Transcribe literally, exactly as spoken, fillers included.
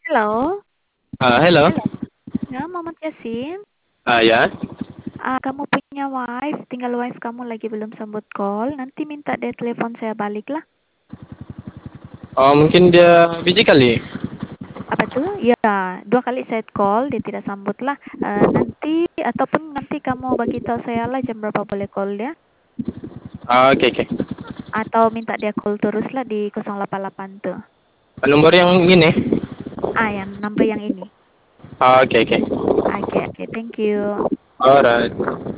Halo. Ah, hello. Halo. Ya, Muhammad Yasin. Ah, ya. Ah, kamu punya wife, tinggal wife kamu lagi belum sambut call. Nanti minta dia telepon saya balik lah. Oh, mungkin dia busy kali. Apa tuh? Ya, dua kali saya call, dia tidak sambut lah. Eh, nanti, ataupun nanti kamu bagi tahu saya lah jam berapa boleh call dia. Ah, oke, oke. Atau minta dia call terus lah di nol delapan delapan tuh. Nomor yang ini. Ah, yang number yang ini. Ah, oke, oke. Oke, oke, thank you. Alright.